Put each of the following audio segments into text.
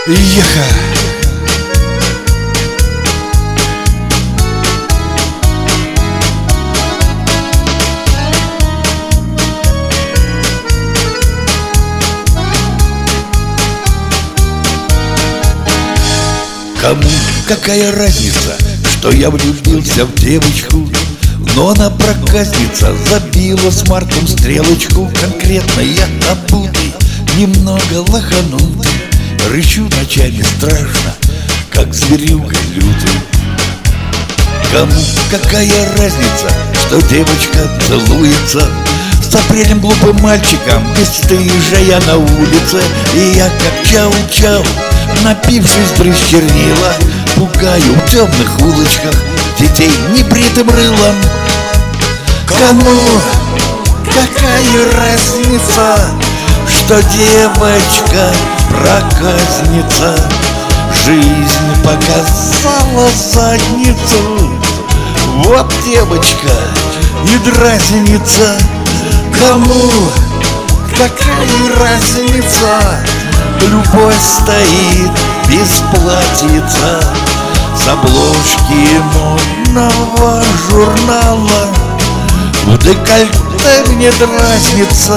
Еха. Кому какая разница, что я влюбился в девочку? Но она проказница, забила с Марком стрелочку. Конкретно я обутый, немного лоханутый, рычу ночами страшно, как зверюга лютый. Кому какая разница, что девочка целуется с апрелем глупым мальчиком, бесстыжая на улице? И я как чау-чау, напившись брызг чернила, пугаю в темных улочках детей небритым рылом. Кому какая разница, что девочка проказница? Жизнь показала задницу. Вот девочка и дразнится. Кому какая разница? Любовь стоит без платьица с обложки модного журнала. В декольте мне дразнится.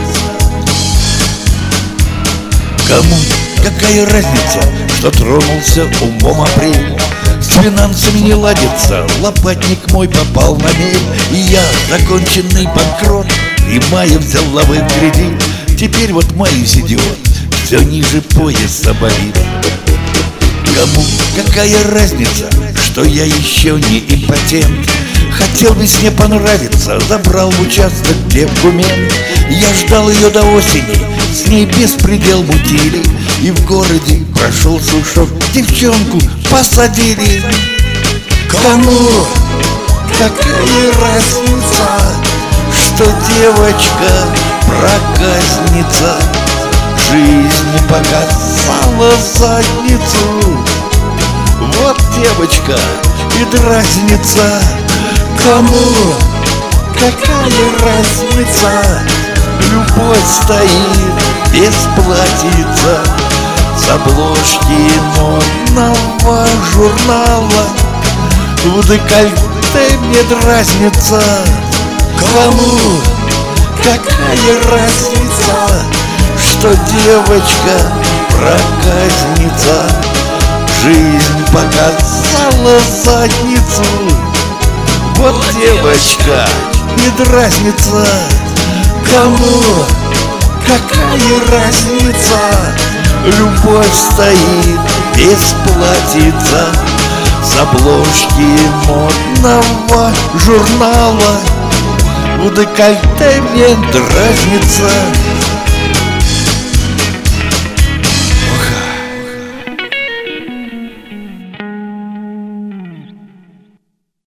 Кому какая разница, что тронулся умом апрель? С финансами не ладится, лопатник мой попал на мель. И я, законченный банкрот, и Майя взяла в кредит. Теперь вот Майя идиот, все ниже пояса болит. Кому какая разница, что я еще не импотент? Хотел весне понравиться, забрал в участок документ. Я ждал ее до осени, с ней беспредел мутили. И в городе прошел сушок, девчонку посадили. Кому какая разница, что девочка проказница? Жизнь показала задницу. Вот девочка и дразнится. Кому какая разница? Любовь стоит без платьица с обложки модного журнала. В декольте мне дразнится. Кому какая разница, что девочка проказница? Жизнь показала задницу. Вот девочка и дразнится. Кому какая разница? Любовь стоит без платьица с обложки модного журнала. В декольте мне дразнится.